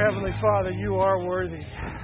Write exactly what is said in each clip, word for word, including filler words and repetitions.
Heavenly Father, you are worthy.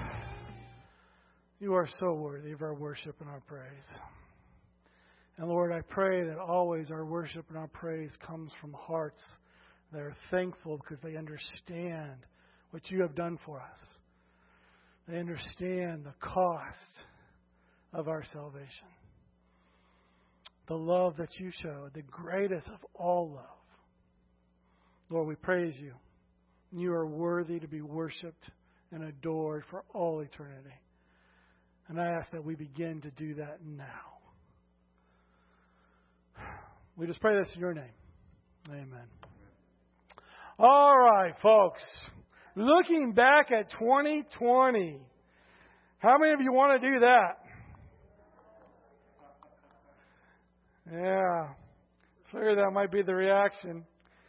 You are so worthy of our worship and our praise. And Lord, I pray that always our worship and our praise comes from hearts that are thankful because they understand what you have done for us. They understand the cost of our salvation. The love that you showed, the greatest of all love. Lord, we praise you. You are worthy to be worshiped and adored for all eternity. And I ask that we begin to do that now. We just pray this in your name. Amen. All right, folks. Looking back at twenty twenty. How many of you want to do that? Yeah. Figure that might be the reaction.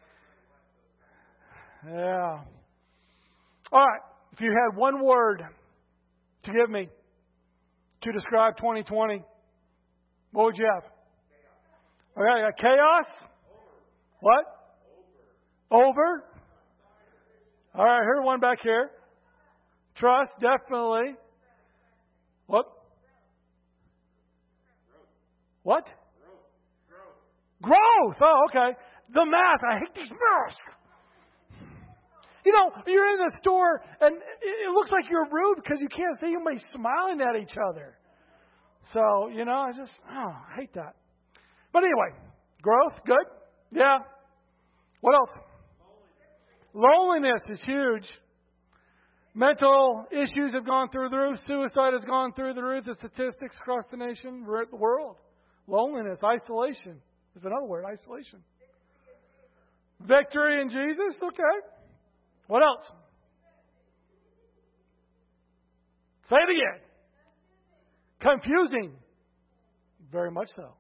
Yeah. All right. If you had one word to give me to describe twenty twenty, what would you have? Okay, got chaos. What? Over. All right, here's one back here. Trust, definitely. What? What? Growth. Oh, okay. The mask. I hate these masks. You know, you're in the store and it looks like you're rude because you can't see anybody smiling at each other. So, you know, I just, oh, I hate that. But anyway, growth, good. Yeah. What else? Loneliness is huge. Mental issues have gone through the roof. Suicide has gone through the roof. The statistics across the nation, the world. Loneliness, isolation. There's another word, isolation. Victory in Jesus, okay. What else? Say it again. Confusing. Very much so.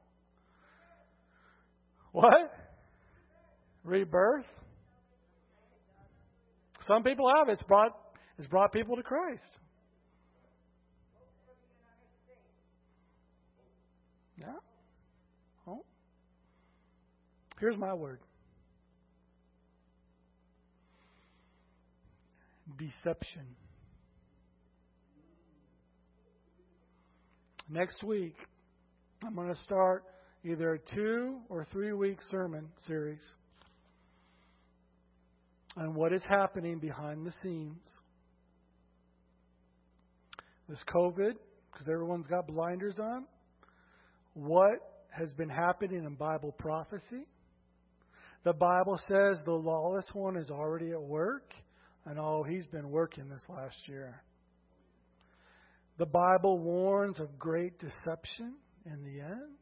What? Rebirth. Some people have. It's brought, it's brought people to Christ. Yeah. Oh. Here's my word. Deception. Next week, I'm going to start either a two or three week sermon series on what is happening behind the scenes. This COVID, because everyone's got blinders on. What has been happening in Bible prophecy? The Bible says the lawless one is already at work. And oh, he's been working this last year. The Bible warns of great deception in the end.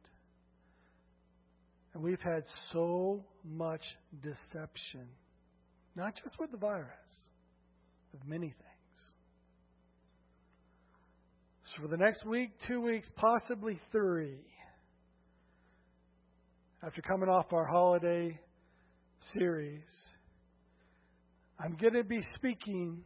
And we've had so much deception. Not just with the virus, with many things. So for the next week, two weeks, possibly three, after coming off our holiday series, I'm going to be speaking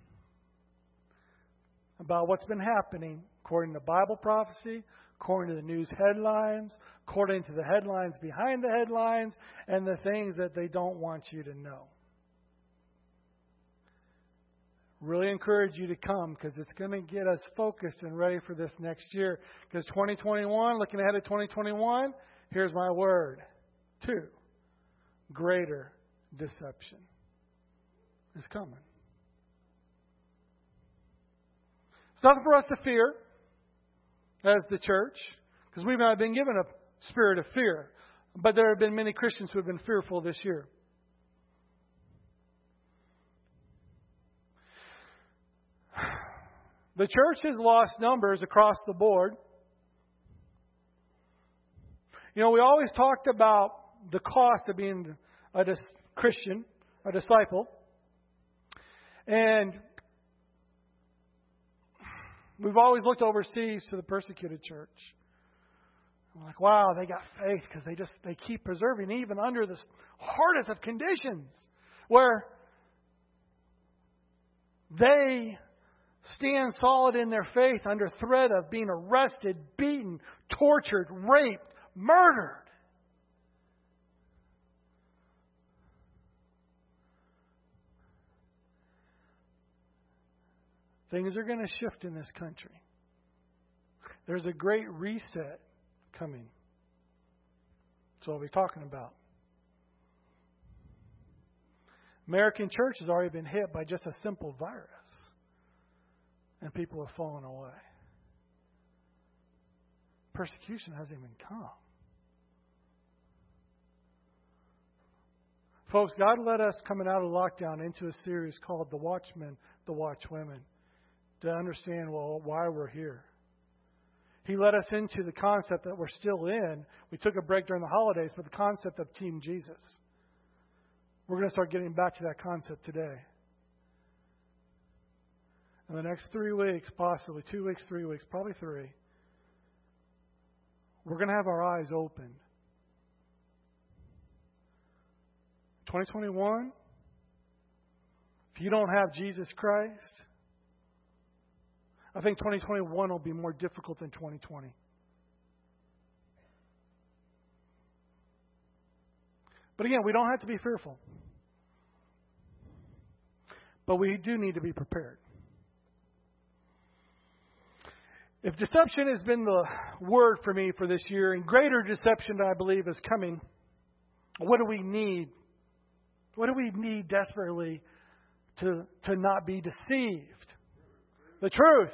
about what's been happening according to Bible prophecy, according to the news headlines, according to the headlines behind the headlines, and the things that they don't want you to know. Really encourage you to come because it's going to get us focused and ready for this next year. Because twenty twenty-one, looking ahead at twenty twenty-one, here's my word. Two, greater deception is coming. It's nothing for us to fear as the church, because we've not been given a spirit of fear. But there have been many Christians who have been fearful this year. The church has lost numbers across the board. You know, we always talked about the cost of being a dis- Christian, a disciple. And we've always looked overseas to the persecuted church. I'm like, wow, they got faith because they just they keep preserving even under the hardest of conditions, where they stand solid in their faith under threat of being arrested, beaten, tortured, raped, murdered. Things are going to shift in this country. There's a great reset coming. That's what we're talking about. American church has already been hit by just a simple virus. And people have fallen away. Persecution hasn't even come. Folks, God led us coming out of lockdown into a series called The Watchmen, The Watchwomen, to understand, well, why we're here. He led us into the concept that we're still in. We took a break during the holidays, but the concept of Team Jesus. We're going to start getting back to that concept today. In the next three weeks, possibly two weeks, three weeks, probably three, we're going to have our eyes opened. twenty twenty-one, if you don't have Jesus Christ, I think twenty twenty-one will be more difficult than twenty twenty. But again, we don't have to be fearful. But we do need to be prepared. If deception has been the word for me for this year, and greater deception, I believe, is coming, what do we need? What do we need desperately to, to not be deceived? The truth.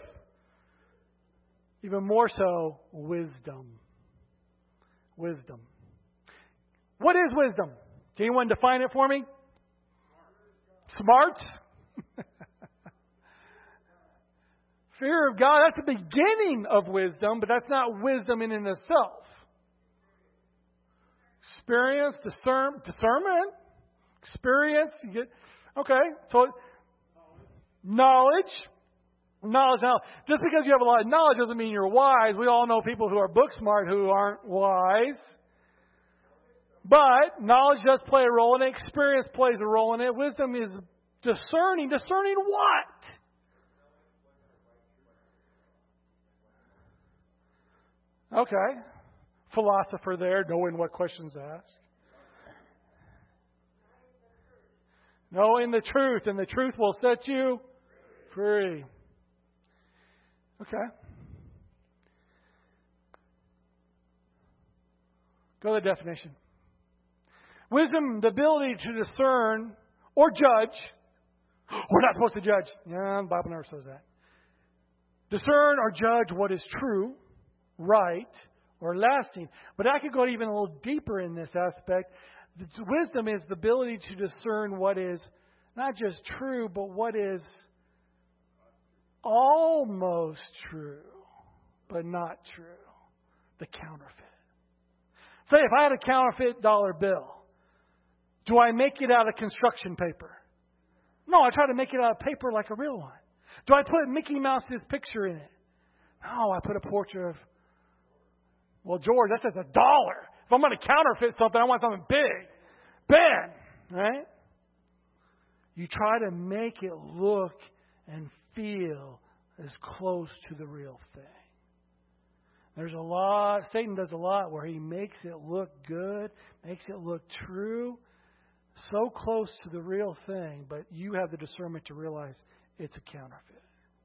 Even more so, wisdom. Wisdom. What is wisdom? Can anyone define it for me? Smart? Fear of God, that's the beginning of wisdom, but that's not wisdom in and of itself. Experience, discern, discernment, experience. You get, okay, so knowledge. Knowledge. Now, just because you have a lot of knowledge doesn't mean you're wise. We all know people who are book smart who aren't wise. But knowledge does play a role in it. Experience plays a role in it. Wisdom is discerning. Discerning what? Okay. Philosopher there, knowing what questions to ask. Knowing the truth, and the truth will set you free. Okay. Go to the definition. Wisdom, the ability to discern or judge. We're not supposed to judge. Yeah, the Bible never says that. Discern or judge what is true, right, or lasting. But I could go even a little deeper in this aspect. Wisdom is the ability to discern what is not just true, but what is almost true, but not true. The counterfeit. Say if I had a counterfeit dollar bill, do I make it out of construction paper? No, I try to make it out of paper like a real one. Do I put Mickey Mouse's picture in it? No, I put a portrait of, well, George, that's just a dollar. If I'm going to counterfeit something, I want something big. Bam! Right? You try to make it look and feel as close to the real thing. There's a lot, Satan does a lot where he makes it look good, makes it look true, so close to the real thing, but you have the discernment to realize it's a counterfeit.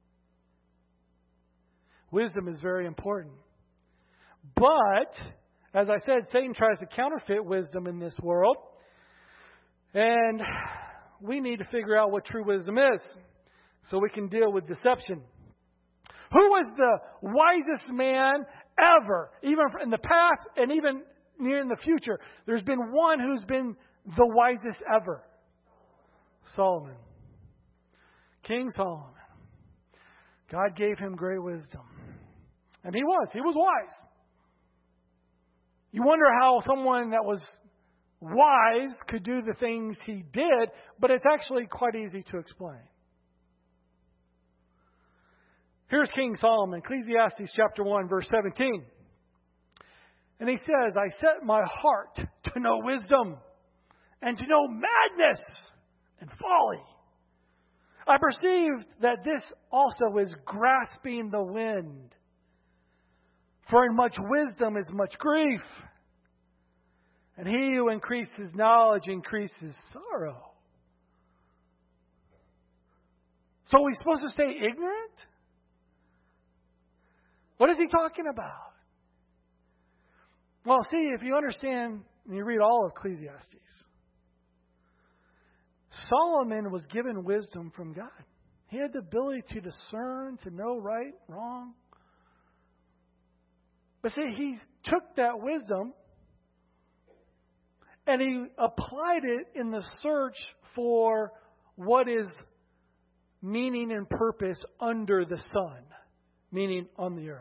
Wisdom is very important. But, as I said, Satan tries to counterfeit wisdom in this world. And we need to figure out what true wisdom is so we can deal with deception. Who was the wisest man ever, even in the past and even near in the future? There's been one who's been the wisest ever. Solomon. King Solomon. God gave him great wisdom. And he was. He was wise. You wonder how someone that was wise could do the things he did, but it's actually quite easy to explain. Here's King Solomon, Ecclesiastes chapter one, verse seventeen. And he says, I set my heart to know wisdom and to know madness and folly. I perceived that this also is grasping the wind. For in much wisdom is much grief. And he who increases knowledge increases sorrow. So are we supposed to stay ignorant? What is he talking about? Well, see, if you understand and you read all of Ecclesiastes, Solomon was given wisdom from God. He had the ability to discern, to know right, wrong. But see, he took that wisdom and he applied it in the search for what is meaning and purpose under the sun, meaning on the earth.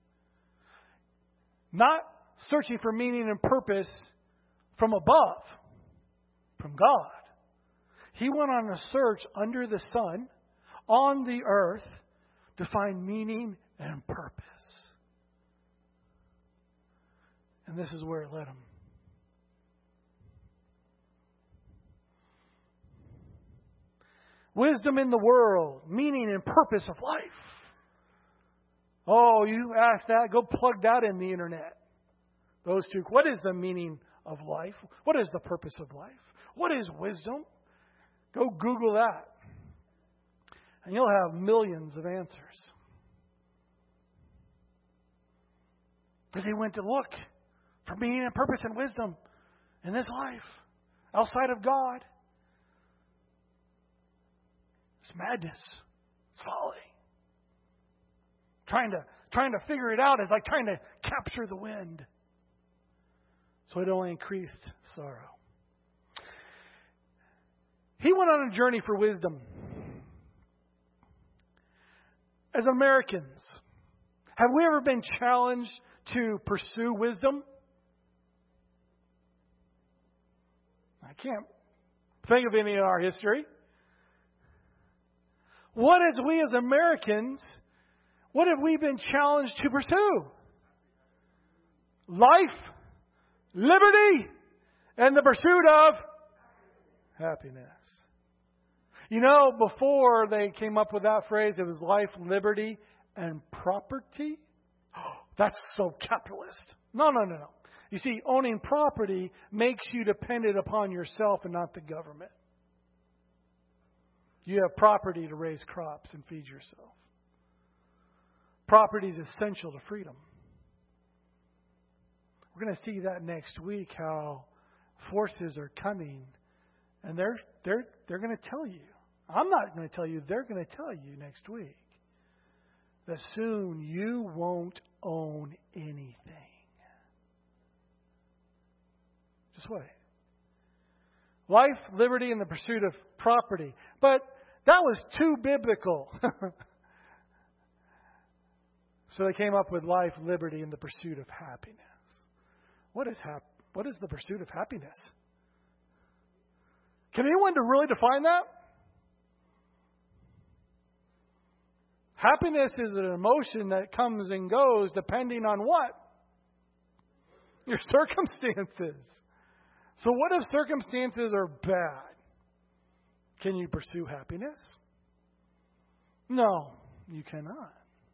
Not searching for meaning and purpose from above, from God. He went on a search under the sun, on the earth, to find meaning and purpose. And this is where it led him. Wisdom in the world, meaning and purpose of life. Oh, you ask that, go plug that in the internet. Those two. What is the meaning of life? What is the purpose of life? What is wisdom? Go Google that. And you'll have millions of answers. Because he went to look for meaning and purpose and wisdom in this life, outside of God. It's madness. It's folly. Trying to, trying to figure it out is like trying to capture the wind. So it only increased sorrow. He went on a journey for wisdom. As Americans, have we ever been challenged to pursue wisdom? I can't think of any in our history. What as we as Americans, what have we been challenged to pursue? Life, liberty, and the pursuit of happiness. You know, before they came up with that phrase, it was life, liberty, and property. Oh, that's so capitalist. No, no, no, no. You see, owning property makes you dependent upon yourself and not the government. You have property to raise crops and feed yourself. Property is essential to freedom. We're going to see that next week, how forces are coming, and they're they're they're going to tell you. I'm not going to tell you. They're going to tell you next week that soon you won't own anything. Just wait. Life, liberty, and the pursuit of property. But that was too biblical. So they came up with life, liberty, and the pursuit of happiness. What is hap- What is the pursuit of happiness? Can anyone really define that? Happiness is an emotion that comes and goes depending on what? Your circumstances. So what if circumstances are bad? Can you pursue happiness? No, you cannot.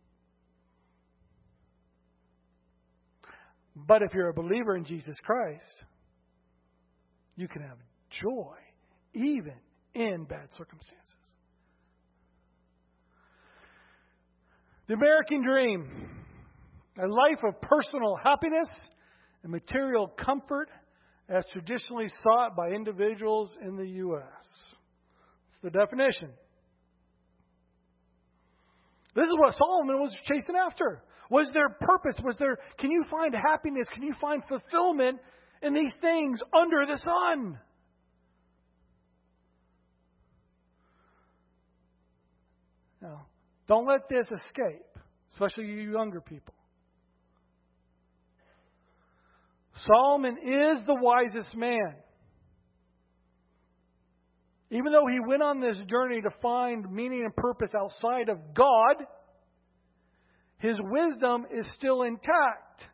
But if you're a believer in Jesus Christ, you can have joy even in bad circumstances. The American dream, a life of personal happiness and material comfort as traditionally sought by individuals in the U S It's the definition. This is what Solomon was chasing after. Was there purpose? Was there, can you find happiness? Can you find fulfillment in these things under the sun? Now, don't let this escape, especially you younger people. Solomon is the wisest man. Even though he went on this journey to find meaning and purpose outside of God, his wisdom is still intact.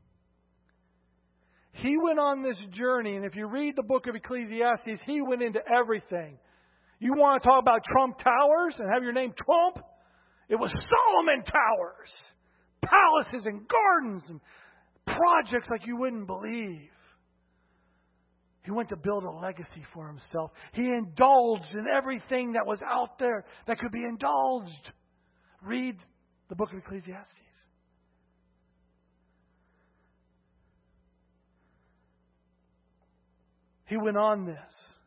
He went on this journey, and if you read the book of Ecclesiastes, he went into everything. You want to talk about Trump Towers and have your name Trump? It was Solomon Towers. Palaces and gardens and projects like you wouldn't believe. He went to build a legacy for himself. He indulged in everything that was out there that could be indulged. Read the book of Ecclesiastes. He went on this.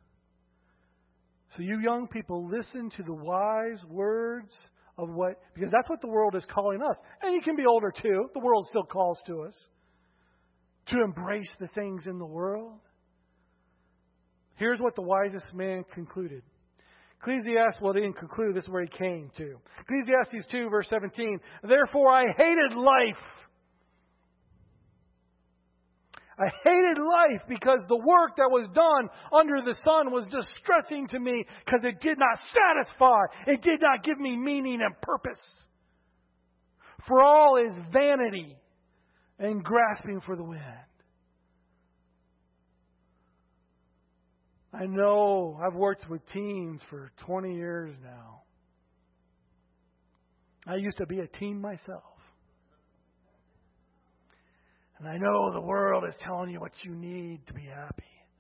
So you young people, listen to the wise words of what, because that's what the world is calling us. And you can be older too. The world still calls to us to embrace the things in the world. Here's what the wisest man concluded. Ecclesiastes, well, they didn't conclude. This is where he came to. Ecclesiastes two, verse seventeen. Therefore I hated life. I hated life because the work that was done under the sun was distressing to me because it did not satisfy. It did not give me meaning and purpose. For all is vanity and grasping for the wind. I know I've worked with teens for twenty years now. I used to be a teen myself. And I know the world is telling you what you need to be happy.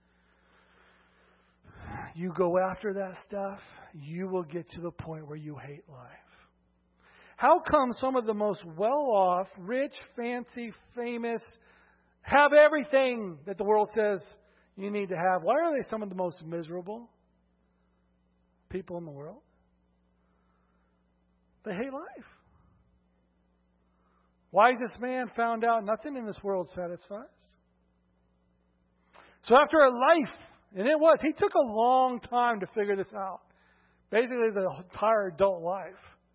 You go after that stuff, you will get to the point where you hate life. How come some of the most well-off, rich, fancy, famous, have everything that the world says you need to have, why are they some of the most miserable people in the world? They hate life. Wisest man found out nothing in this world satisfies. So after a life, and it was, he took a long time to figure this out. Basically, his entire adult life.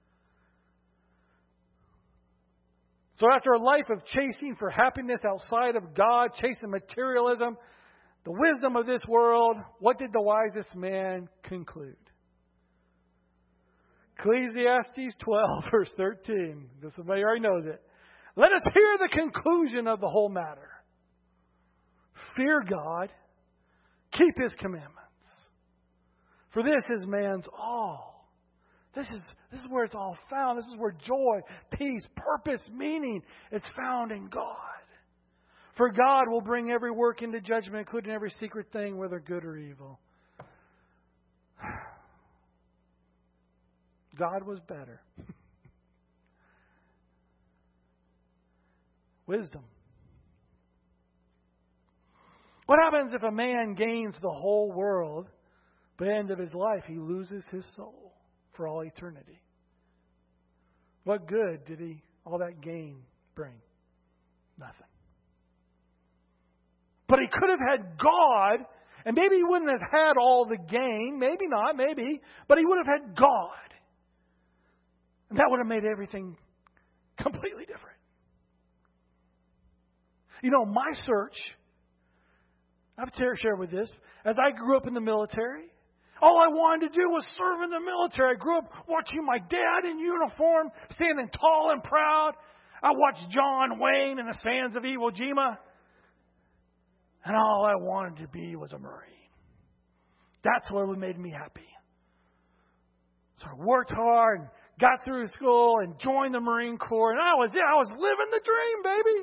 So after a life of chasing for happiness outside of God, chasing materialism, the wisdom of this world, what did the wisest man conclude? Ecclesiastes twelve, verse thirteen. This somebody already knows it. Let us hear the conclusion of the whole matter. Fear God, keep His commandments. For this is man's all. This is, this is where it's all found. This is where joy, peace, purpose, meaning, it's found in God. For God will bring every work into judgment, including every secret thing, whether good or evil. God was better. Wisdom. What happens if a man gains the whole world, but at the end of his life he loses his soul for all eternity? What good did he all that gain bring? Nothing. But he could have had God, and maybe he wouldn't have had all the gain, maybe not, maybe, but he would have had God. And that would have made everything completely different. You know, my search, I've shared with this, as I grew up in the military, all I wanted to do was serve in the military. I grew up watching my dad in uniform, standing tall and proud. I watched John Wayne and the Sands of Iwo Jima. And all I wanted to be was a Marine. That's what made me happy. So I worked hard, got through school, and joined the Marine Corps. And I was I was living the dream, baby.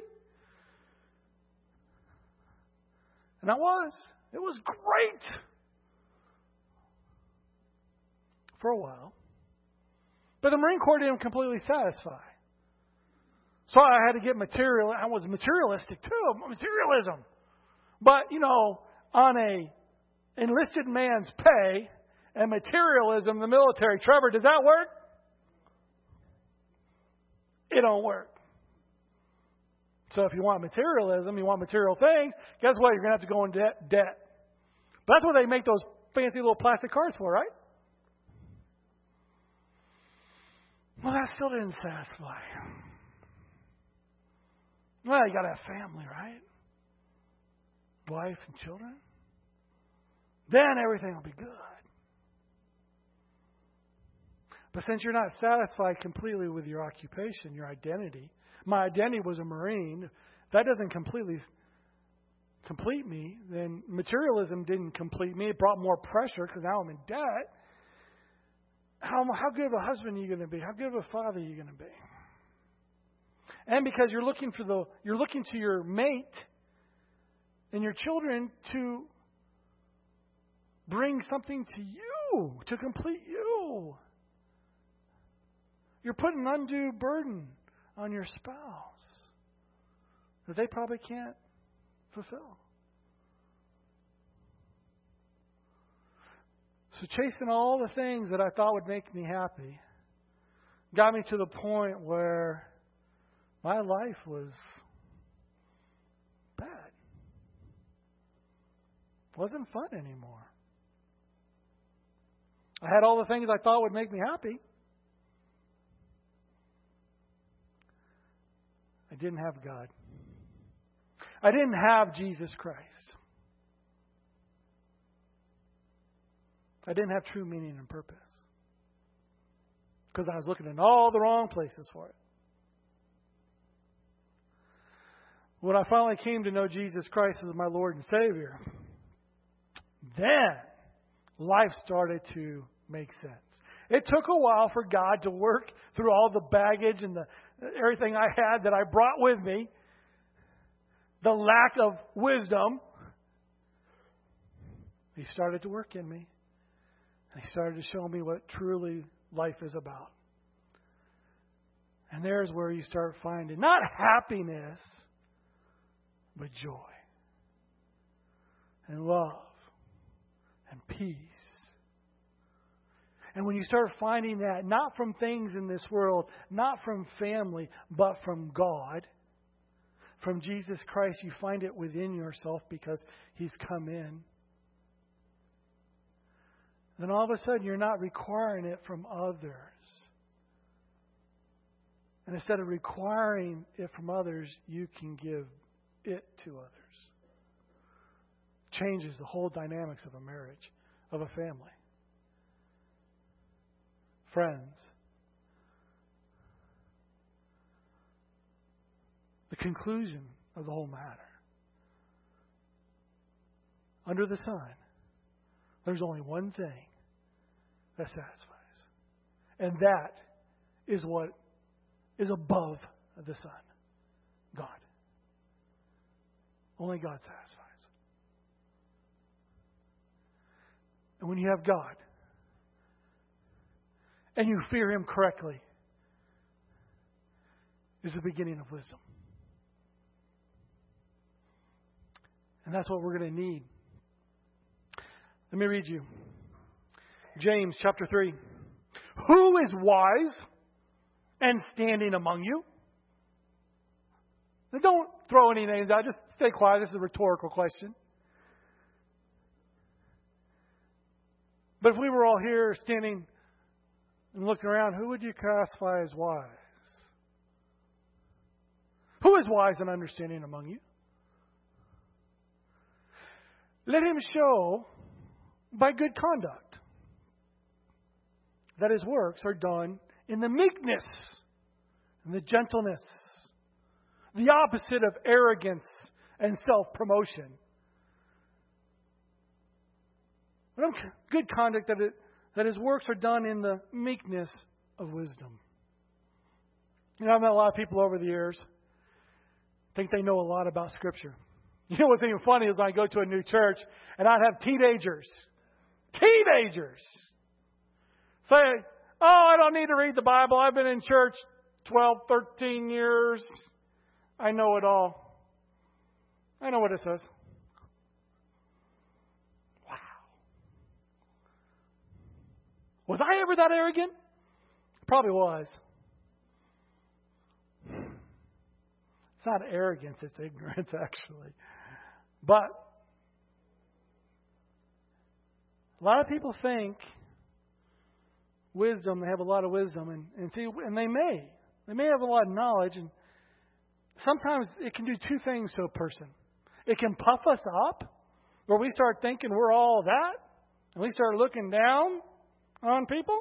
And I was. It was great. For a while. But the Marine Corps didn't completely satisfy. So I had to get material. I was materialistic too. Materialism. But, you know, on a enlisted man's pay and materialism, the military, Trevor, does that work? It don't work. So if you want materialism, you want material things, guess what? You're going to have to go in debt. debt. But that's what they make those fancy little plastic cards for, right? Well, that still didn't satisfy. Well, you got to have family, right? Wife and children. Then everything will be good. But since you're not satisfied completely with your occupation, your identity, my identity was a Marine, if that doesn't completely complete me, then materialism didn't complete me. It brought more pressure because now I'm in debt. How, how good of a husband are you going to be? How good of a father are you going to be? And because you're looking for the, you're looking to your mate and your children to bring something to you, to complete you. You're putting an undue burden on your spouse that they probably can't fulfill. So chasing all the things that I thought would make me happy got me to the point where my life was bad. It wasn't fun anymore. I had all the things I thought would make me happy. I didn't have God. I didn't have Jesus Christ. I didn't have true meaning and purpose. Because I was looking in all the wrong places for it. When I finally came to know Jesus Christ as my Lord and Savior, then life started to make sense. It took a while for God to work through all the baggage and the everything I had that I brought with me, the lack of wisdom. He started to work in me. And He started to show me what truly life is about. And there's where you start finding not happiness, but joy and love and peace. And when you start finding that, not from things in this world, not from family, but from God, from Jesus Christ, you find it within yourself because He's come in. Then all of a sudden, you're not requiring it from others. And instead of requiring it from others, you can give it to others. Changes the whole dynamics of a marriage, of a family. Friends, the conclusion of the whole matter. Under the sun, there's only one thing that satisfies. And that is what is above the sun. God. Only God satisfies. And when you have God, and you fear Him correctly, is the beginning of wisdom. And that's what we're going to need. Let me read you. James chapter three. Who is wise and standing among you? Now don't throw any names out. Just stay quiet. This is a rhetorical question. But if we were all here standing and looking around, who would you classify as wise? Who is wise and understanding among you? Let him show by good conduct that his works are done in the meekness and the gentleness, the opposite of arrogance and self-promotion. Good conduct that, it, that his works are done in the meekness of wisdom. You know, I've met a lot of people over the years think they know a lot about Scripture. You know what's even funny is I go to a new church and I'd have teenagers, teenagers say, oh, I don't need to read the Bible. I've been in church twelve, thirteen years. I know it all. I know what it says. Wow. Was I ever that arrogant? Probably was. It's not arrogance, it's ignorance, actually. But a lot of people think wisdom, they have a lot of wisdom, and, and see, and they may. They may have a lot of knowledge, and sometimes it can do two things to a person. It can puff us up, where we start thinking we're all that, and we start looking down on people,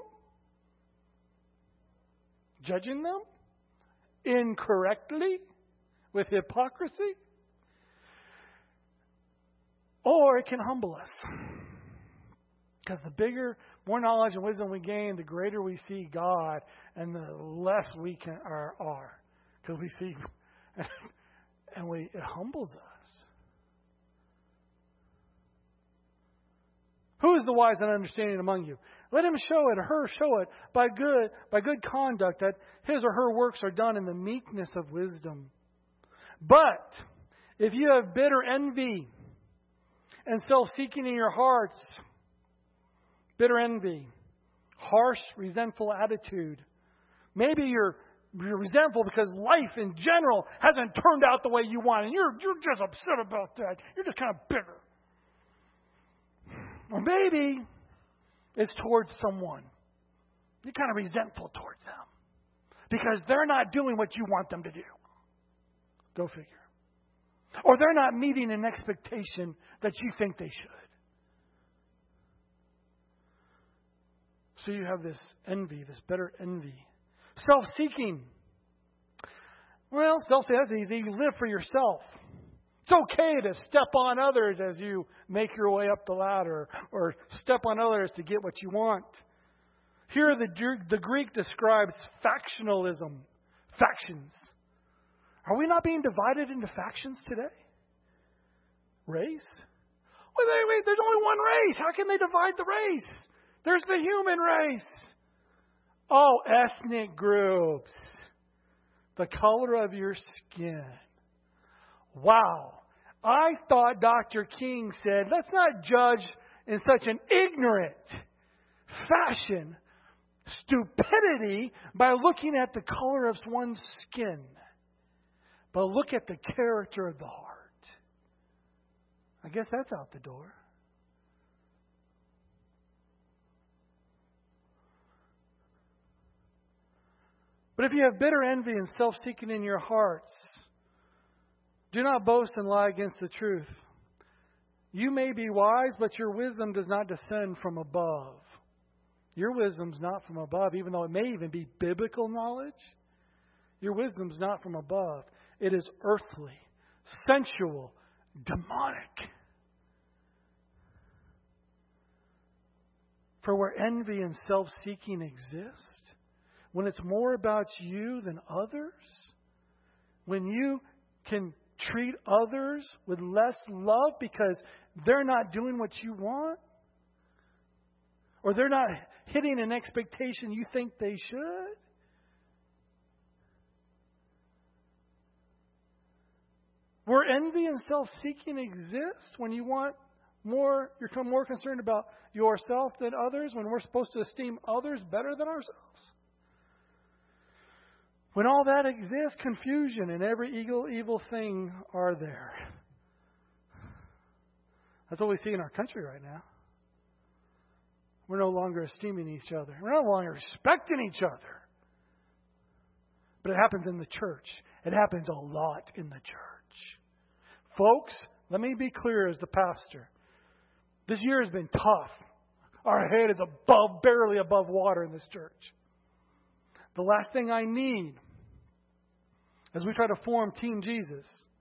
judging them incorrectly with hypocrisy. Or it can humble us. Because the bigger, more knowledge and wisdom we gain, the greater we see God, and the less we can are. are. Because we see, and we it humbles us. Who is the wise and understanding among you? Let him show it, or her show it, by good, by good conduct, that his or her works are done in the meekness of wisdom. But if you have bitter envy and self-seeking in your hearts, bitter envy, harsh, resentful attitude. Maybe you're, you're resentful because life in general hasn't turned out the way you want, and you're, you're just upset about that. You're just kind of bitter. Or maybe it's towards someone. You're kind of resentful towards them because they're not doing what you want them to do. Go figure. Or they're not meeting an expectation that you think they should. So you have this envy, this bitter envy. Self-seeking. Well, self-seeking, that's easy. You live for yourself. It's okay to step on others as you make your way up the ladder, or step on others to get what you want. Here the, the Greek describes factionalism. Factions. Are we not being divided into factions today? Race? Wait, wait, wait, there's only one race. How can they divide the race? There's the human race. Oh, ethnic groups. The color of your skin. Wow. I thought Doctor King said, let's not judge in such an ignorant fashion stupidity by looking at the color of one's skin. But look at the character of the heart. I guess that's out the door. But if you have bitter envy and self-seeking in your hearts, do not boast and lie against the truth. You may be wise, but your wisdom does not descend from above. Your wisdom's not from above, even though it may even be biblical knowledge. Your wisdom's not from above. It is earthly, sensual, demonic. For where envy and self-seeking exist, when it's more about you than others, when you can treat others with less love because they're not doing what you want, or they're not hitting an expectation you think they should, where envy and self-seeking exist, when you want more, you're more concerned about yourself than others, when we're supposed to esteem others better than ourselves. When all that exists, confusion and every evil, evil thing are there. That's what we see in our country right now. We're no longer esteeming each other. We're no longer respecting each other. But it happens in the church. It happens a lot in the church. Folks, let me be clear as the pastor. This year has been tough. Our head is above, barely above water in this church. The last thing I need, as we try to form Team Jesus,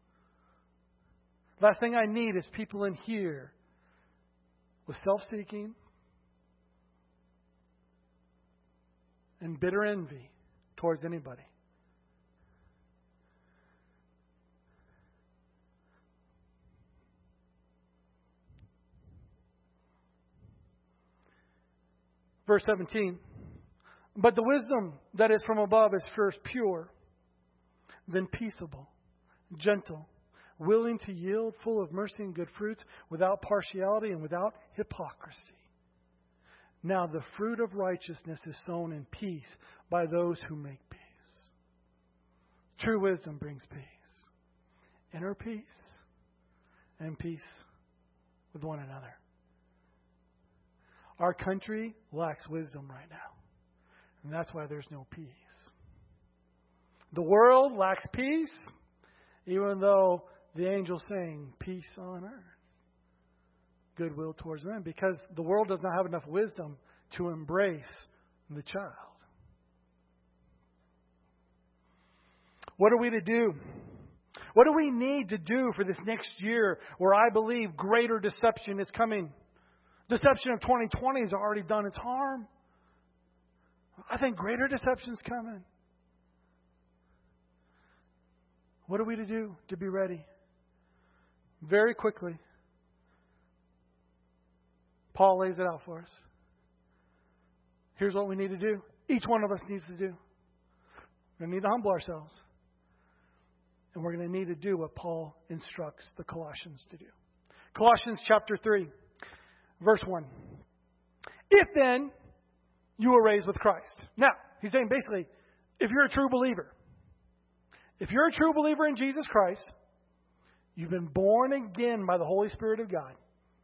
last thing I need is people in here with self-seeking and bitter envy towards anybody. Verse seventeen. But the wisdom that is from above is first pure, then peaceable, gentle, willing to yield, full of mercy and good fruits, without partiality and without hypocrisy. Now the fruit of righteousness is sown in peace by those who make peace. True wisdom brings peace. Inner peace and peace with one another. Our country lacks wisdom right now. And that's why there's no peace. The world lacks peace, even though the angel's saying, peace on earth, goodwill towards men, because the world does not have enough wisdom to embrace the child. What are we to do? What do we need to do for this next year where I believe greater deception is coming? Deception of twenty twenty has already done its harm. I think greater deception is coming. What are we to do to be ready? Very quickly. Paul lays it out for us. Here's what we need to do. Each one of us needs to do. We're going to need to humble ourselves. And we're going to need to do what Paul instructs the Colossians to do. Colossians chapter three, verse one. If then you were raised with Christ. Now, he's saying basically, if you're a true believer, if you're a true believer in Jesus Christ, you've been born again by the Holy Spirit of God.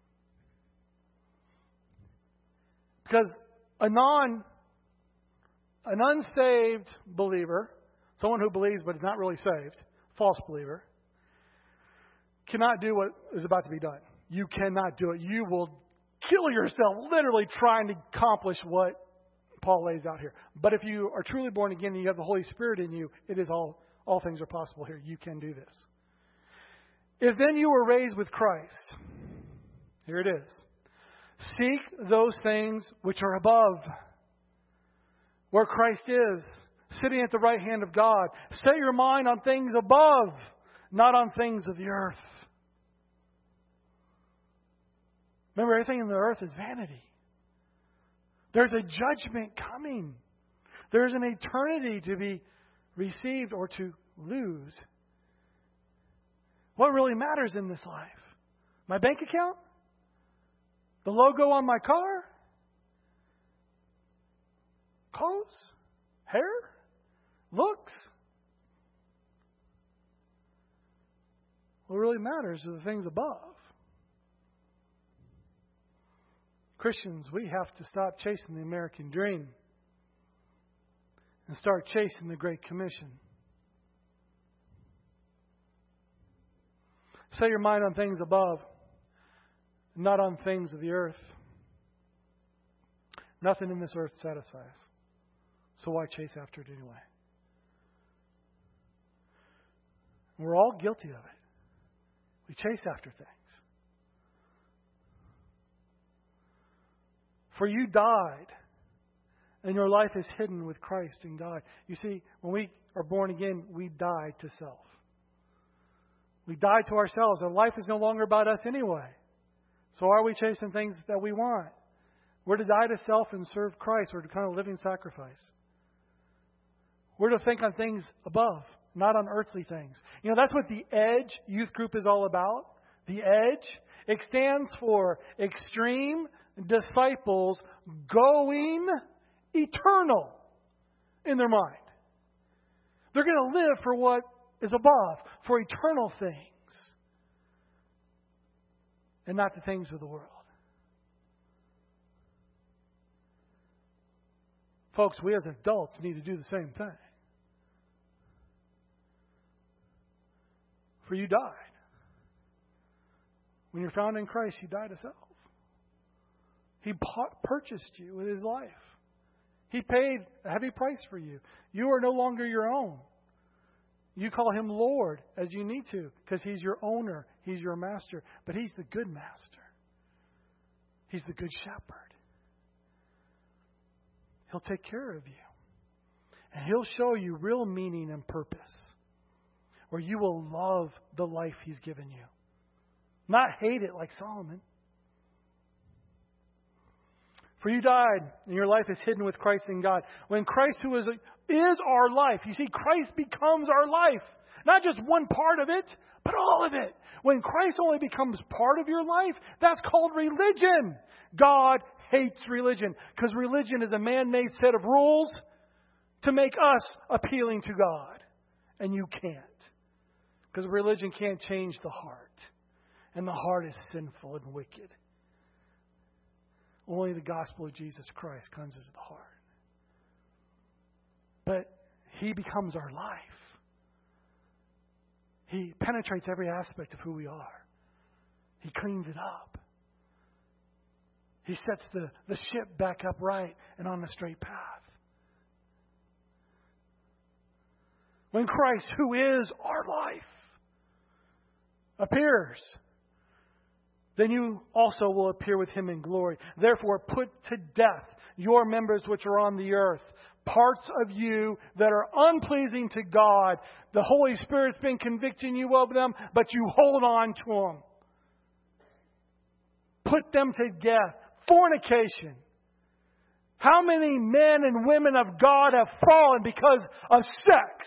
Because a non, an unsaved believer, someone who believes but is not really saved, false believer, cannot do what is about to be done. You cannot do it. You will kill yourself literally trying to accomplish what Paul lays out here. But if you are truly born again and you have the Holy Spirit in you, it is all, all things are possible here. You can do this. If then you were raised with Christ, here it is. Seek those things which are above, where Christ is, sitting at the right hand of God. Set your mind on things above, not on things of the earth. Remember, everything in the earth is vanity. There's a judgment coming. There's an eternity to be received or to lose. What really matters in this life? My bank account? The logo on my car? Clothes? Hair? Looks? What really matters are the things above. Christians, we have to stop chasing the American dream and start chasing the Great Commission. Set your mind on things above, not on things of the earth. Nothing in this earth satisfies. So why chase after it anyway? We're all guilty of it. We chase after things. For you died, and your life is hidden with Christ in God. You see, when we are born again, we die to self. We die to ourselves. Our life is no longer about us anyway. So are we chasing things that we want? We're to die to self and serve Christ. We're to become a living sacrifice. We're to think on things above, not on earthly things. You know, that's what the EDGE youth group is all about. The EDGE. It stands for Extreme Disciples Going Eternal in their mind. They're going to live for what is above, for eternal things, and not the things of the world. Folks, we as adults need to do the same thing. For you died. When you're found in Christ, you die to self. He purchased you with His life. He paid a heavy price for you. You are no longer your own. You call Him Lord as you need to because He's your owner. He's your master. But He's the good master. He's the good shepherd. He'll take care of you. And He'll show you real meaning and purpose where you will love the life He's given you. Not hate it like Solomon. For you died, and your life is hidden with Christ in God. When Christ, who is, is our life, you see, Christ becomes our life. Not just one part of it, but all of it. When Christ only becomes part of your life, that's called religion. God hates religion, because religion is a man-made set of rules to make us appealing to God. And you can't. Because religion can't change the heart. And the heart is sinful and wicked. Only the gospel of Jesus Christ cleanses the heart. But He becomes our life. He penetrates every aspect of who we are. He cleans it up. He sets the, the ship back upright and on the straight path. When Christ, who is our life, appears, then you also will appear with Him in glory. Therefore, put to death your members which are on the earth, parts of you that are unpleasing to God. The Holy Spirit's been convicting you of them, but you hold on to them. Put them to death. Fornication. How many men and women of God have fallen because of sex?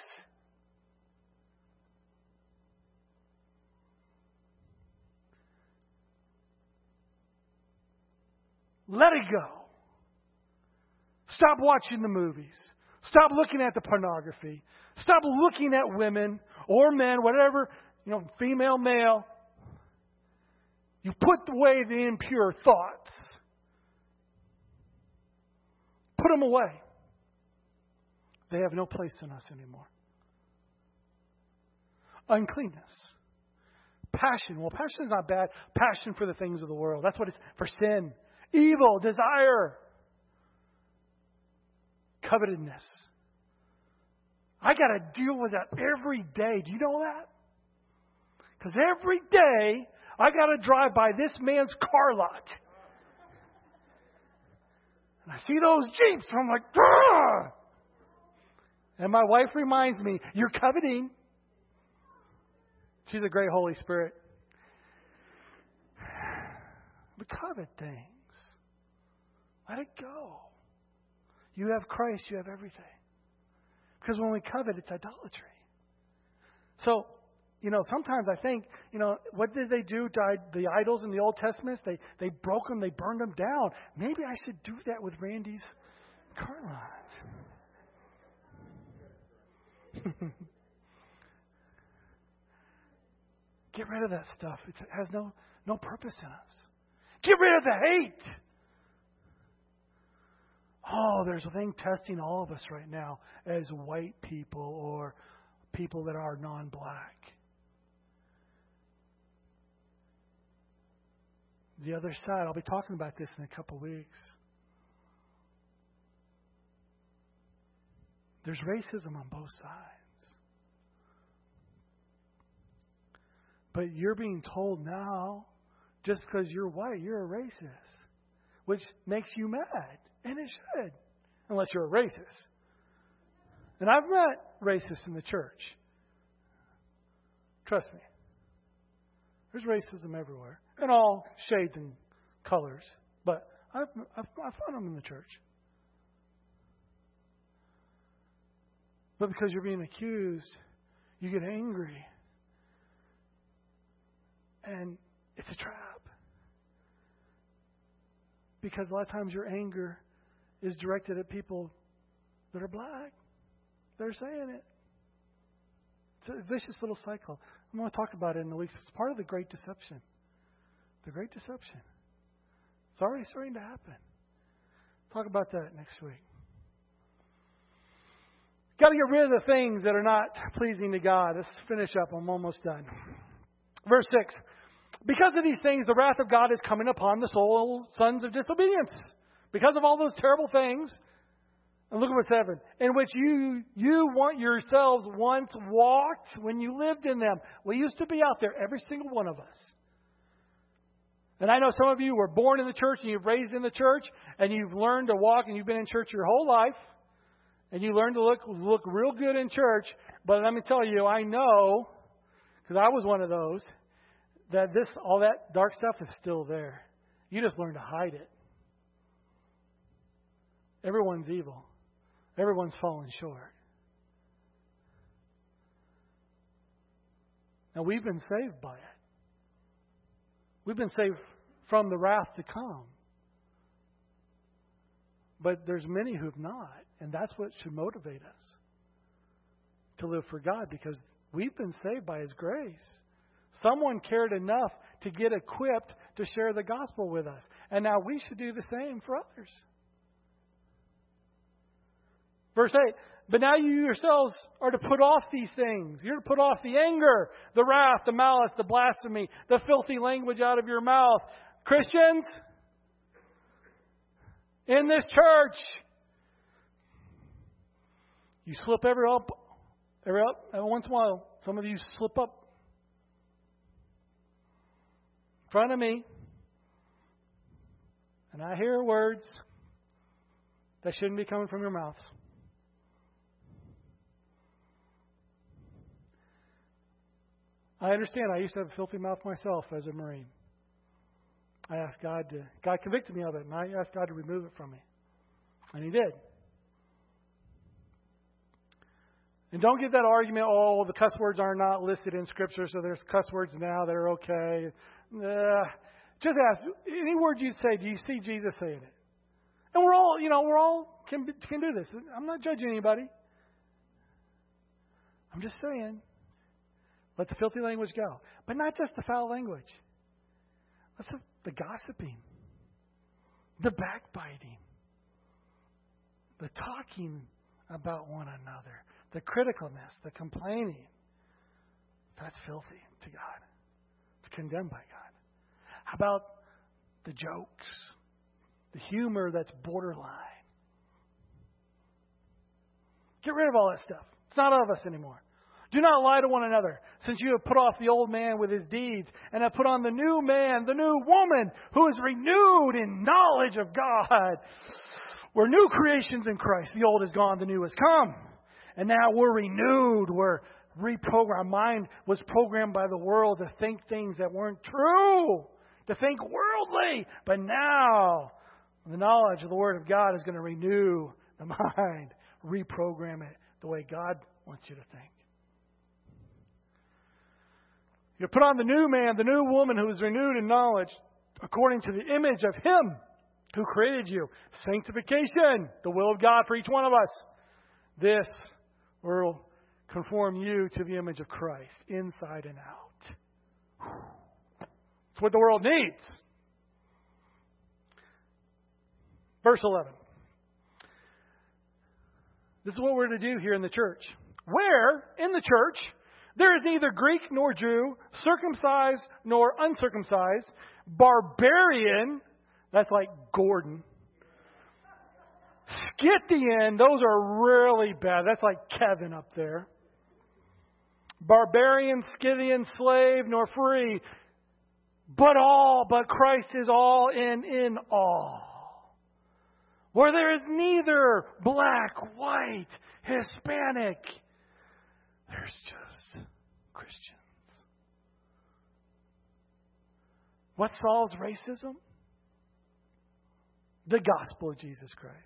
Let it go. Stop watching the movies. Stop looking at the pornography. Stop looking at women or men, whatever, you know, female, male. You put away the impure thoughts. Put them away. They have no place in us anymore. Uncleanness. Passion. Well, passion is not bad. Passion for the things of the world. That's what it's for sin. Evil. Desire. Covetedness. I got to deal with that every day. Do you know that? Because every day I got to drive by this man's car lot. And I see those Jeeps, and I'm like, Grr! And my wife reminds me, you're coveting. She's a great Holy Spirit. But covet things. Let it go. You have Christ, you have everything. Because when we covet, it's idolatry. So, you know, sometimes I think, you know, what did they do to the idols in the Old Testament? They they broke them, they burned them down. Maybe I should do that with Randy's car lot. Get rid of that stuff. It has no, no purpose in us. Get rid of the hate. Oh, there's a thing testing all of us right now as white people or people that are non-black. The other side, I'll be talking about this in a couple weeks. There's racism on both sides. But you're being told now, just because you're white, you're a racist, which makes you mad. And it should, unless you're a racist. And I've met racists in the church. Trust me. There's racism everywhere, in all shades and colors. But I've, I've, I've found them in the church. But because you're being accused, you get angry. And it's a trap. Because a lot of times your anger is directed at people that are black. They're saying it. It's a vicious little cycle. I'm going to talk about it in the weeks. It's part of the Great Deception. The Great Deception. It's already starting to happen. Talk about that next week. Got to get rid of the things that are not pleasing to God. Let's finish up. I'm almost done. Verse six. Because of these things, the wrath of God is coming upon the souls, sons of disobedience. Because of all those terrible things. And look at verse seven. In which you you want yourselves once walked when you lived in them. We used to be out there, every single one of us. And I know some of you were born in the church and you've raised in the church and you've learned to walk and you've been in church your whole life. And you learned to look look real good in church. But let me tell you, I know, because I was one of those, that this all that dark stuff is still there. You just learn to hide it. Everyone's evil. Everyone's fallen short. Now we've been saved by it. We've been saved from the wrath to come. But there's many who've not. And that's what should motivate us to live for God, because we've been saved by His grace. Someone cared enough to get equipped to share the gospel with us. And now we should do the same for others. Verse eight, but now you yourselves are to put off these things. You're to put off the anger, the wrath, the malice, the blasphemy, the filthy language out of your mouth. Christians, in this church, you slip every up, every up, every once in a while. Some of you slip up in front of me, and I hear words that shouldn't be coming from your mouths. I understand. I used to have a filthy mouth myself as a Marine. I asked God to, God convicted me of it, and I asked God to remove it from me. And He did. And don't get that argument, oh, the cuss words are not listed in Scripture, so there's cuss words now that are okay. Uh, just ask, any word you say, do you see Jesus saying it? And we're all, you know, we're all can can do this. I'm not judging anybody. I'm just saying, let the filthy language go. But not just the foul language. Let's the, the gossiping, the backbiting, the talking about one another, the criticalness, the complaining. That's filthy to God. It's condemned by God. How about the jokes, the humor that's borderline? Get rid of all that stuff. It's not of us anymore. Do not lie to one another, since you have put off the old man with his deeds, and have put on the new man, the new woman, who is renewed in knowledge of God. We're new creations in Christ. The old is gone, the new has come. And now we're renewed. We're reprogrammed. Our mind was programmed by the world to think things that weren't true, to think worldly. But now, the knowledge of the Word of God is going to renew the mind, reprogram it the way God wants you to think. You put on the new man, the new woman who is renewed in knowledge according to the image of Him who created you. Sanctification, the will of God for each one of us. This will conform you to the image of Christ, inside and out. It's what the world needs. Verse eleven. This is what we're to do here in the church. Where, in the church, there is neither Greek nor Jew, circumcised nor uncircumcised, barbarian, that's like Gordon, Scythian, those are really bad. That's like Kevin up there. Barbarian, Scythian, slave, nor free, but all, but Christ is all and in all. Where there is neither black, white, Hispanic, there's just Christians. What solves racism? The gospel of Jesus Christ.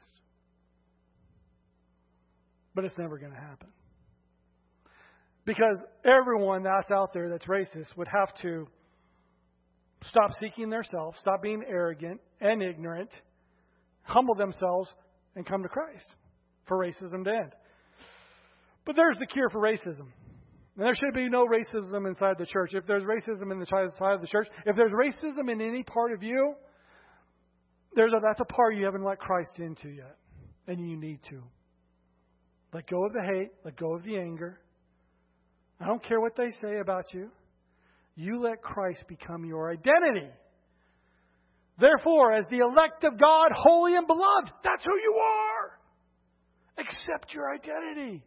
But it's never going to happen. Because everyone that's out there that's racist would have to stop seeking their self, stop being arrogant and ignorant, humble themselves, and come to Christ for racism to end. But there's the cure for racism. And there should be no racism inside the church. If there's racism in the side of the church, if there's racism in any part of you, there's a, that's a part you haven't let Christ into yet. And you need to. Let go of the hate. Let go of the anger. I don't care what they say about you. You let Christ become your identity. Therefore, as the elect of God, holy and beloved, that's who you are. Accept your identity.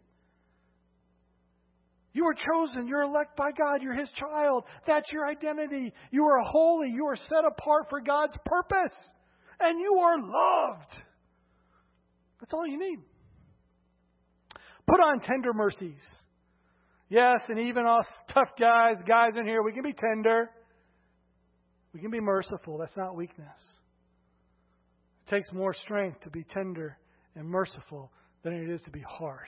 You are chosen. You're elect by God. You're His child. That's your identity. You are holy. You are set apart for God's purpose. And you are loved. That's all you need. Put on tender mercies. Yes, and even us tough guys, guys in here, we can be tender. We can be merciful. That's not weakness. It takes more strength to be tender and merciful than it is to be harsh.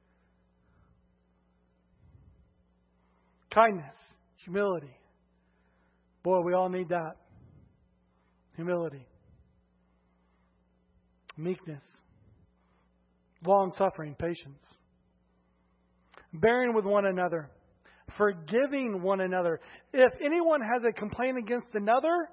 Kindness, humility. Boy, we all need that. Humility. Meekness. Long-suffering, patience. Bearing with one another. Forgiving one another. If anyone has a complaint against another,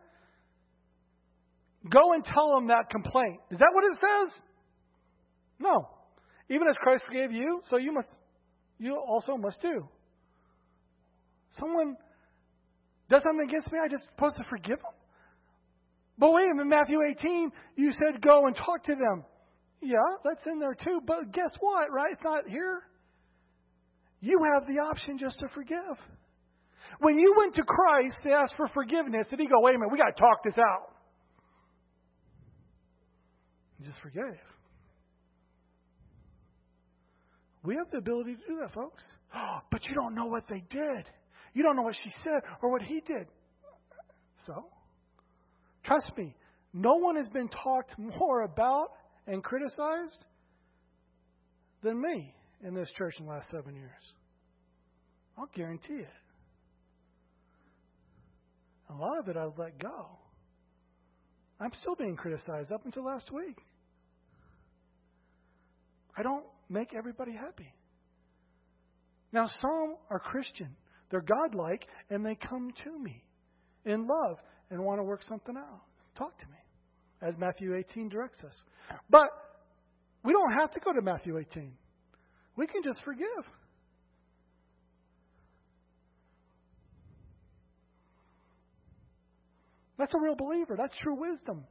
go and tell them that complaint. Is that what it says? No. Even as Christ forgave you, so you must, you also must do. Someone does something against me, I just supposed to forgive them? But wait, in Matthew eighteen, you said go and talk to them. Yeah, that's in there too. But guess what, right? It's not here. You have the option just to forgive. When you went to Christ to ask for forgiveness, did He go, wait a minute, we got to talk this out? He just forgave. We have the ability to do that, folks. Oh, but you don't know what they did. You don't know what she said or what he did. So? Trust me, no one has been talked more about and criticized than me in this church in the last seven years. I'll guarantee it. A lot of it I've let go. I'm still being criticized up until last week. I don't make everybody happy. Now, some are Christian. They're God-like, and they come to me in love and want to work something out. Talk to me, as Matthew eighteen directs us. But we don't have to go to Matthew eighteen. We can just forgive. That's a real believer. That's true wisdom.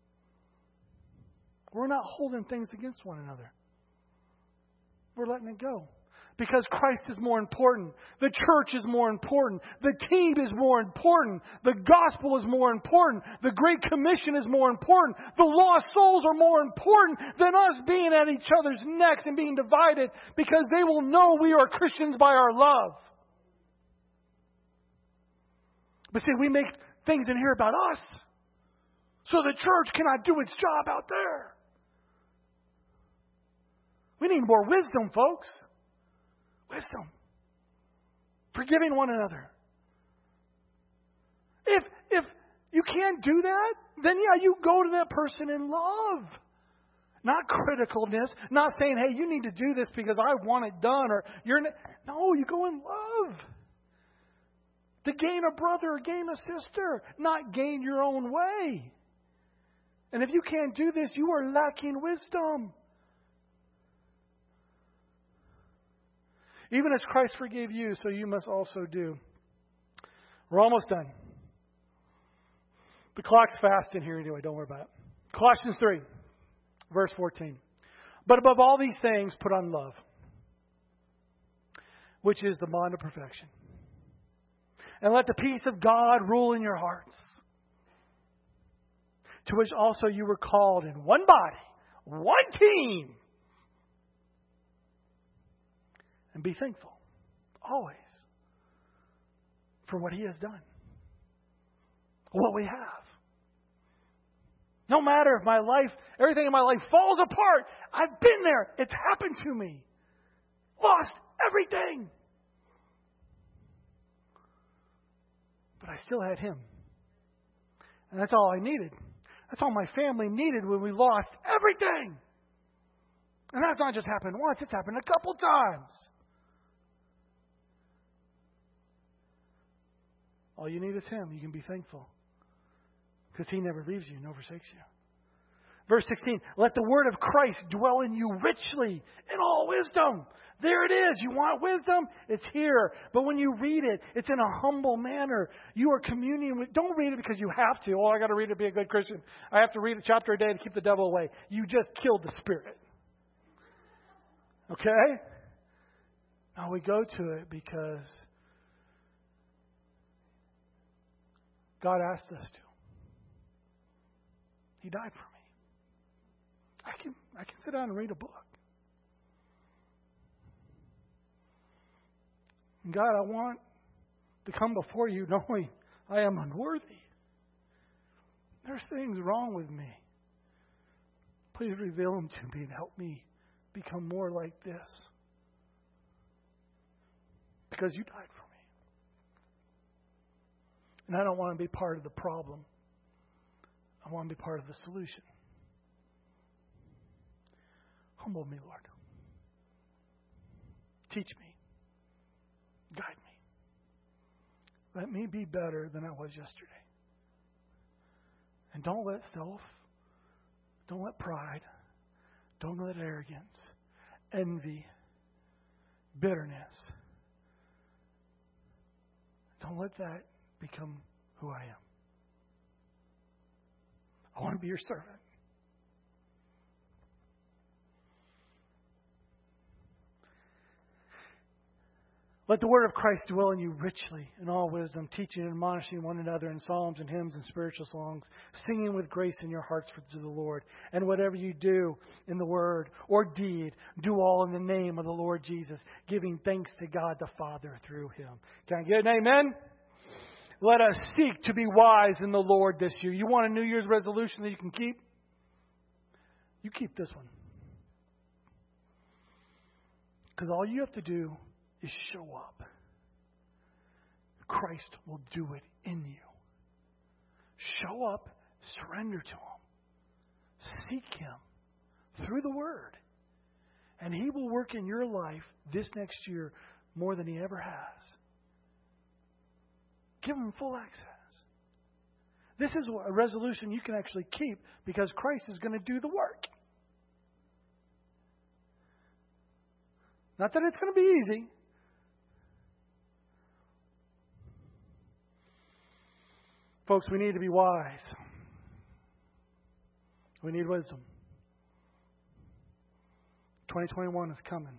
We're not holding things against one another. We're letting it go. Because Christ is more important. The church is more important. The team is more important. The gospel is more important. The Great Commission is more important. The lost souls are more important than us being at each other's necks and being divided, because they will know we are Christians by our love. But see, we make things in here about us, so the church cannot do its job out there. We need more wisdom, folks. Wisdom. Forgiving one another. If if you can't do that, then yeah, you go to that person in love. Not criticalness. Not saying, hey, you need to do this because I want it done. Or you're n-. No, you go in love. To gain a brother or gain a sister. Not gain your own way. And if you can't do this, you are lacking wisdom. Even as Christ forgave you, so you must also do. We're almost done. The clock's fast in here anyway. Don't worry about it. Colossians three, verse fourteen. But above all these things, put on love, which is the bond of perfection. And let the peace of God rule in your hearts, to which also you were called in one body, one team. And be thankful, always, for what He has done. What we have. No matter if my life, everything in my life falls apart, I've been there. It's happened to me. Lost everything. But I still had Him. And that's all I needed. That's all my family needed when we lost everything. And that's not just happened once, it's happened a couple times. All you need is Him. You can be thankful. Because He never leaves you, nor forsakes you. Verse sixteen, let the word of Christ dwell in you richly in all wisdom. There it is. You want wisdom? It's here. But when you read it, it's in a humble manner. You are communing with... Don't read it because you have to. Oh, I got to read it to be a good Christian. I have to read a chapter a day to keep the devil away. You just killed the Spirit. Okay? Now we go to it because God asked us to. He died for me. I can I can sit down and read a book. And God, I want to come before you knowing I am unworthy. There's things wrong with me. Please reveal them to me and help me become more like this. Because you died for me. And I don't want to be part of the problem. I want to be part of the solution. Humble me, Lord. Teach me. Guide me. Let me be better than I was yesterday. And don't let self, don't let pride, don't let arrogance, envy, bitterness, don't let that become who I am. I want to be your servant. Let the word of Christ dwell in you richly in all wisdom, teaching and admonishing one another in psalms and hymns and spiritual songs, singing with grace in your hearts for, to the Lord. And whatever you do in the word or deed, do all in the name of the Lord Jesus, giving thanks to God the Father through Him. Can I get an amen? let us seek to be wise in the Lord this year. You want a New Year's resolution that you can keep? You keep this one. Because all you have to do is show up. Christ will do it in you. Show up, surrender to Him. Seek Him through the Word. And He will work in your life this next year more than He ever has. Give Him full access. This is a resolution you can actually keep because Christ is going to do the work. Not that it's going to be easy. Folks, we need to be wise. We need wisdom. twenty twenty-one is coming.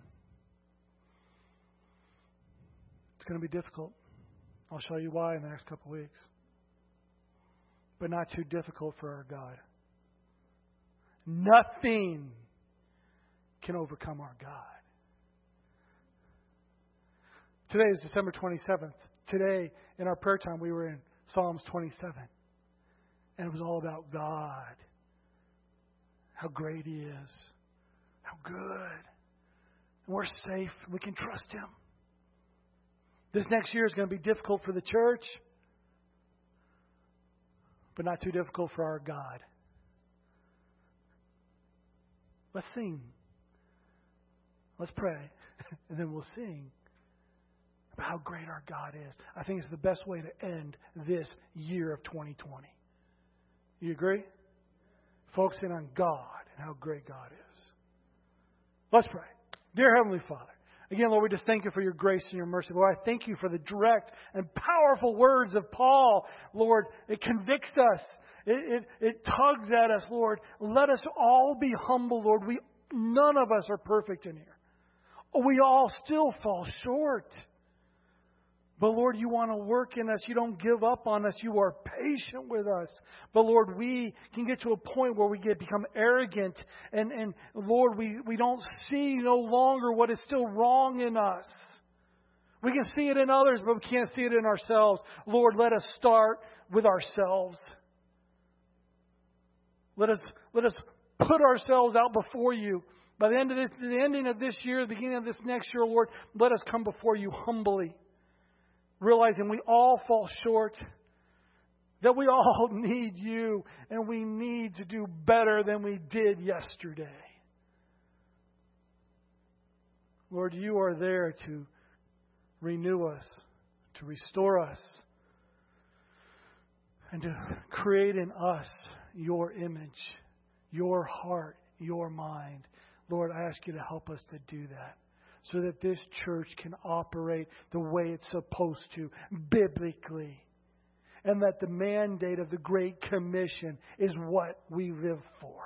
It's going to be difficult. I'll show you why in the next couple of weeks. But not too difficult for our God. Nothing can overcome our God. Today is December twenty-seventh. Today, in our prayer time, we were in Psalms twenty-seven. And it was all about God. How great He is. How good. And we're safe. We can trust Him. This next year is going to be difficult for the church. But not too difficult for our God. Let's sing. Let's pray. And then we'll sing about how great our God is. I think it's the best way to end this year of twenty twenty. You agree? Focusing on God and how great God is. Let's pray. Dear Heavenly Father, again, Lord, we just thank You for Your grace and Your mercy. Lord, I thank You for the direct and powerful words of Paul. Lord, it convicts us. It, it, it tugs at us, Lord. Let us all be humble, Lord. We none of us are perfect in here. We all still fall short. But Lord, You want to work in us. You don't give up on us. You are patient with us. But Lord, we can get to a point where we get become arrogant. And, and Lord, we, we don't see no longer what is still wrong in us. We can see it in others, but we can't see it in ourselves. Lord, let us start with ourselves. Let us, let us put ourselves out before You. By the end of this, the ending of this year, the beginning of this next year, Lord, let us come before You humbly. Realizing we all fall short, that we all need You, and we need to do better than we did yesterday. Lord, You are there to renew us, to restore us, and to create in us Your image, Your heart, Your mind. Lord, I ask You to help us to do that, so that this church can operate the way it's supposed to, biblically. And that the mandate of the Great Commission is what we live for.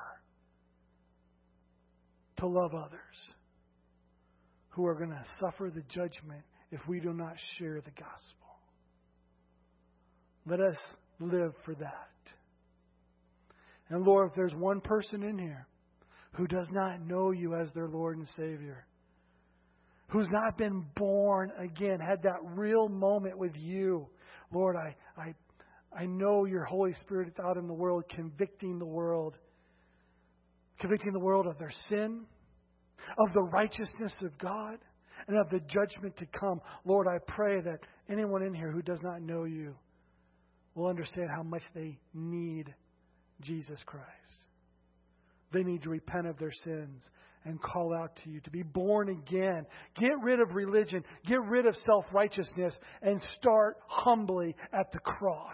To love others who are going to suffer the judgment if we do not share the gospel. Let us live for that. And Lord, if there's one person in here who does not know You as their Lord and Savior, who's not been born again, had that real moment with You, Lord, I, I, I know Your Holy Spirit is out in the world, convicting the world, convicting the world of their sin, of the righteousness of God, and of the judgment to come. Lord, I pray that anyone in here who does not know You will understand how much they need Jesus Christ. They need to repent of their sins and call out to You, to be born again. Get rid of religion. Get rid of self-righteousness and start humbly at the cross.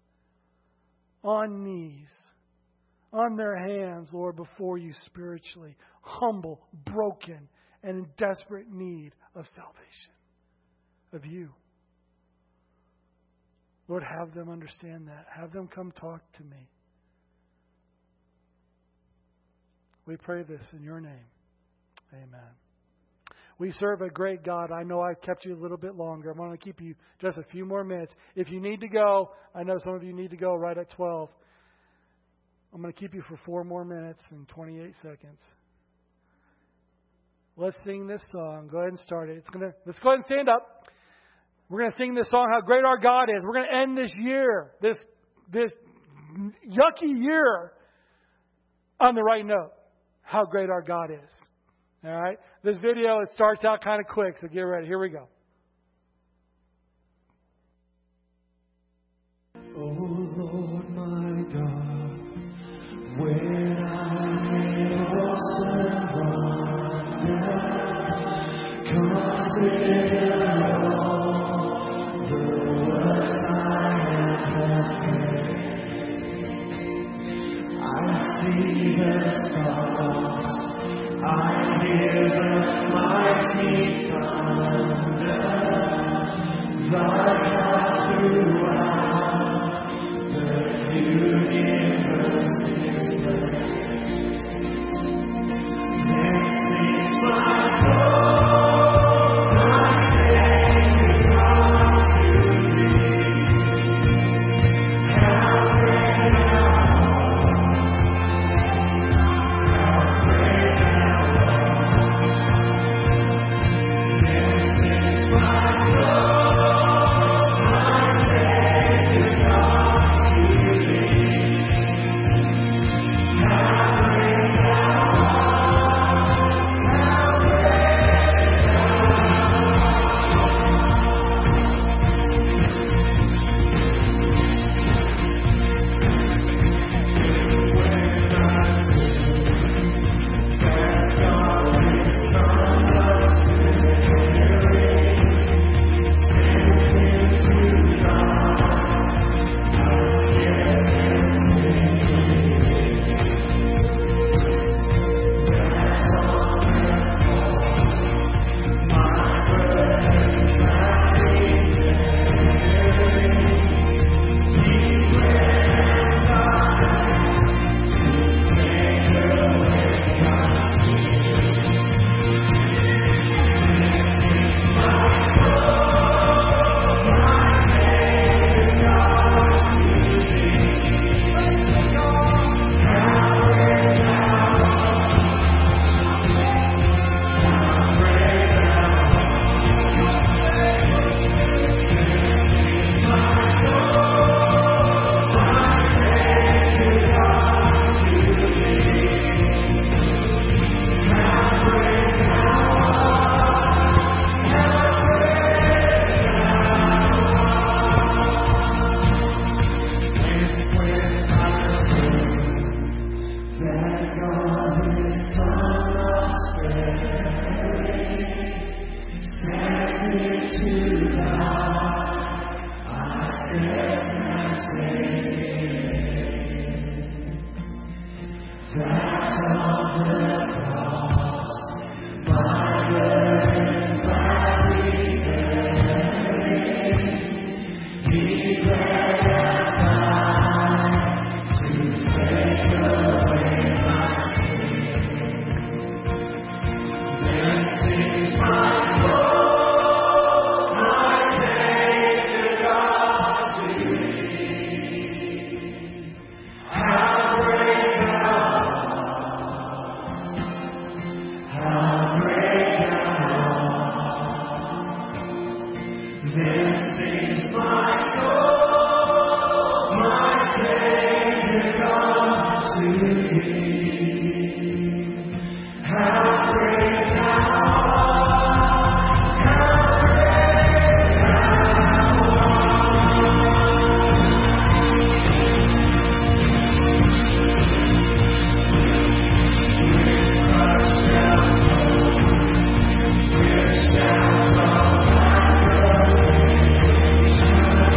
On knees. On their hands, Lord, before You spiritually. Humble, broken, and in desperate need of salvation. Of You. Lord, have them understand that. Have them come talk to me. We pray this in Your name. Amen. We serve a great God. I know I've kept you a little bit longer. I'm going to keep you just a few more minutes. If you need to go, I know some of you need to go right at twelve. I'm going to keep you for four more minutes and twenty-eight seconds. Let's sing this song. Go ahead and start it. It's going to, let's go ahead and stand up. We're going to sing this song, How Great Our God Is. We're going to end this year, this, this yucky year, on the right note. How great our God is. All right? This video, it starts out kind of quick, so get ready. Here we go. Oh Lord my God, when I'm in awesome wonder, consider all the works I have made. I see the stars, I hear the mighty thunder, thy God throughout the universe display. Then sings my soul, my Savior unto thee. How great thou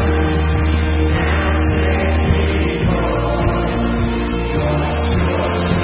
Lord.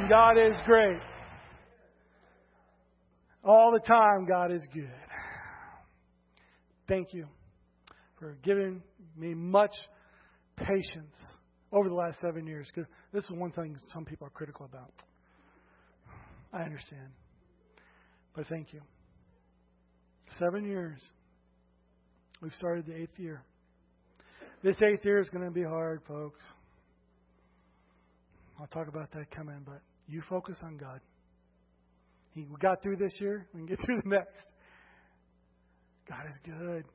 And God is great. All the time, God is good. Thank you for giving me much patience over the last seven years, because this is one thing some people are critical about. I understand. But thank you. Seven years. We've started the eighth year. This eighth year is going to be hard, folks. I'll talk about that coming, but you focus on God. We got through this year, we can get through the next. God is good.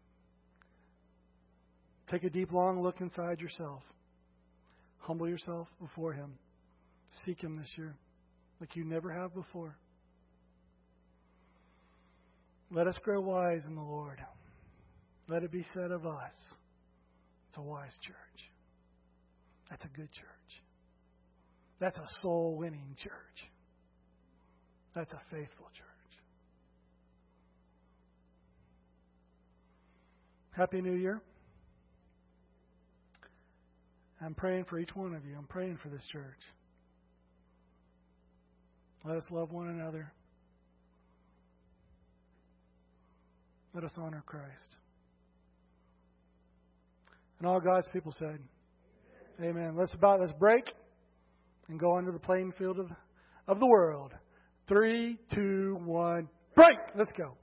Take a deep, long look inside yourself. Humble yourself before Him. Seek Him this year like you never have before. Let us grow wise in the Lord. Let it be said of us, it's a wise church. That's a good church. That's a soul-winning church. That's a faithful church. Happy New Year. I'm praying for each one of you. I'm praying for this church. Let us love one another. Let us honor Christ. And all God's people said, Amen. Let's about let's break and go onto the playing field of, of the world. Three, two, one, break. Let's go.